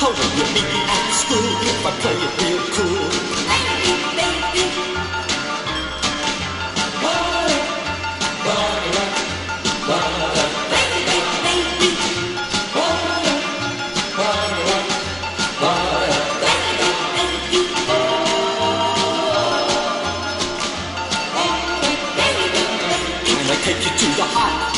How will you meet me at school if I play it real cool? Baby, baby. Can I take you to the heart?